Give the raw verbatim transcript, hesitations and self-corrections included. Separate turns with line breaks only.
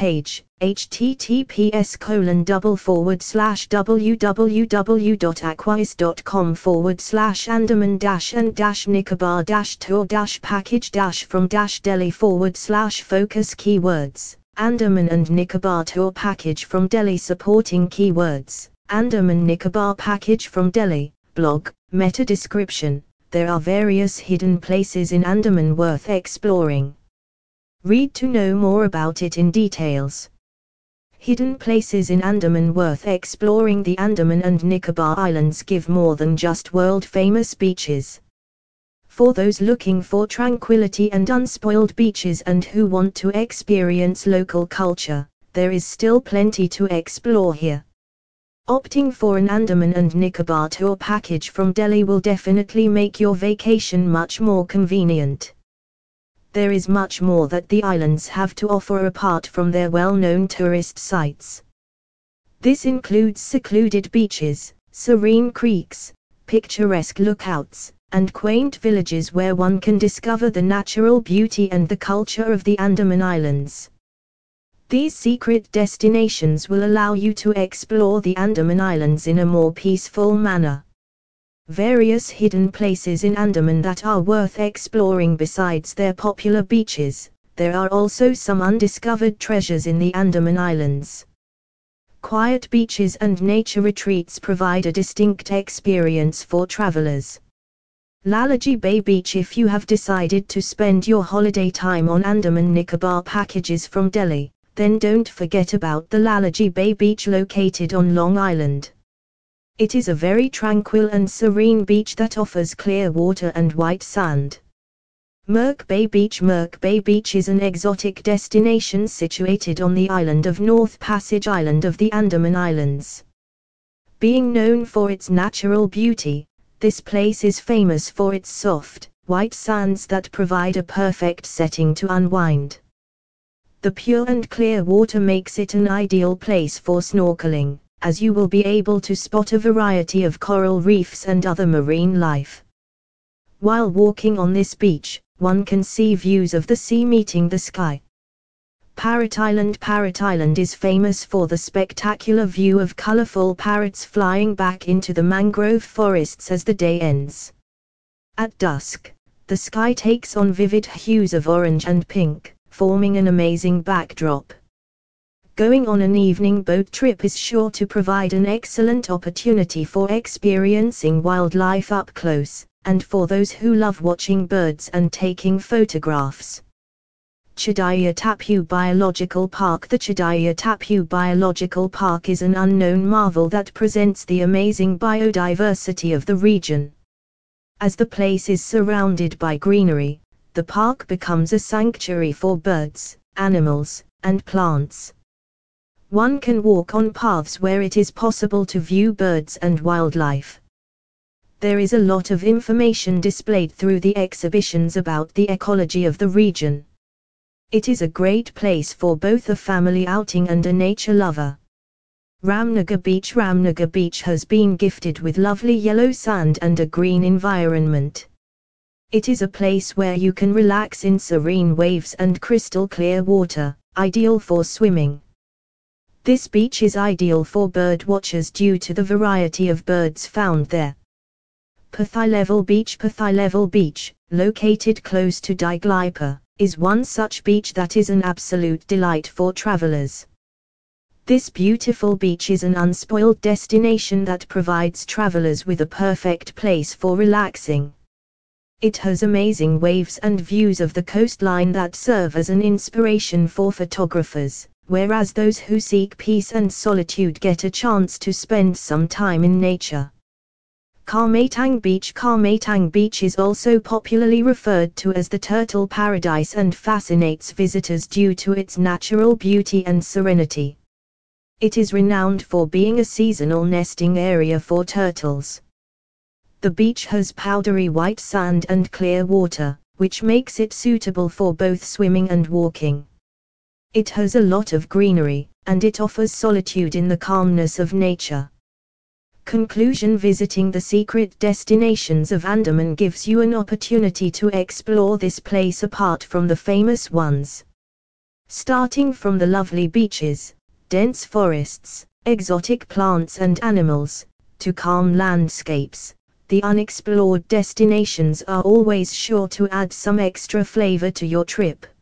page, https colon double forward slash www.aquis.com forward slash Andaman dash and dash Nicobar dash tour dash package dash from dash Delhi forward slash focus keywords, Andaman and Nicobar tour package from Delhi supporting keywords, Andaman Nicobar package from Delhi, blog, meta description. There are various hidden places in Andaman worth exploring. Read to know more about it in details. Hidden places in Andaman worth exploring. The Andaman and Nicobar Islands give more than just world-famous beaches. For those looking for tranquility and unspoiled beaches and who want to experience local culture, there is still plenty to explore here. Opting for an Andaman and Nicobar tour package from Delhi will definitely make your vacation much more convenient. There is much more that the islands have to offer apart from their well-known tourist sites. This includes secluded beaches, serene creeks, picturesque lookouts, and quaint villages where one can discover the natural beauty and the culture of the Andaman Islands. These secret destinations will allow you to explore the Andaman Islands in a more peaceful manner. Various hidden places in Andaman that are worth exploring. Besides their popular beaches, there are also some undiscovered treasures in the Andaman Islands. Quiet beaches and nature retreats provide a distinct experience for travelers. Lalagi Bay Beach. If you have decided to spend your holiday time on Andaman Nicobar packages from Delhi, then don't forget about the Lalagi Bay Beach located on Long Island. It is a very tranquil and serene beach that offers clear water and white sand. Murk Bay Beach. Murk Bay Beach is an exotic destination situated on the island of North Passage Island of the Andaman Islands. Being known for its natural beauty, this place is famous for its soft, white sands that provide a perfect setting to unwind. The pure and clear water makes it an ideal place for snorkeling, as you will be able to spot a variety of coral reefs and other marine life. While walking on this beach, one can see views of the sea meeting the sky. Parrot Island. Parrot Island is famous for the spectacular view of colorful parrots flying back into the mangrove forests as the day ends. At dusk, the sky takes on vivid hues of orange and pink, forming an amazing backdrop. Going on an evening boat trip is sure to provide an excellent opportunity for experiencing wildlife up close, and for those who love watching birds and taking photographs. Chedaya Tapu Biological Park. The Chedaya Tapu Biological Park is an unknown marvel that presents the amazing biodiversity of the region. As the place is surrounded by greenery, the park becomes a sanctuary for birds, animals, and plants. One can walk on paths where it is possible to view birds and wildlife. There is a lot of information displayed through the exhibitions about the ecology of the region. It is a great place for both a family outing and a nature lover. Ramnagar Beach. Ramnagar Beach has been gifted with lovely yellow sand and a green environment. It is a place where you can relax in serene waves and crystal clear water, ideal for swimming. This beach is ideal for bird watchers due to the variety of birds found there. Pathai Level Beach. Pathai Level Beach, located close to Diglipa, is one such beach that is an absolute delight for travelers. This beautiful beach is an unspoiled destination that provides travelers with a perfect place for relaxing. It has amazing waves and views of the coastline that serve as an inspiration for photographers, whereas those who seek peace and solitude get a chance to spend some time in nature. Karmatang Beach. Karmatang Beach is also popularly referred to as the Turtle Paradise and fascinates visitors due to its natural beauty and serenity. It is renowned for being a seasonal nesting area for turtles. The beach has powdery white sand and clear water, which makes it suitable for both swimming and walking. It has a lot of greenery, and it offers solitude in the calmness of nature. Conclusion. Visiting the secret destinations of Andaman gives you an opportunity to explore this place apart from the famous ones. Starting from the lovely beaches, dense forests, exotic plants and animals, to calm landscapes, the unexplored destinations are always sure to add some extra flavor to your trip.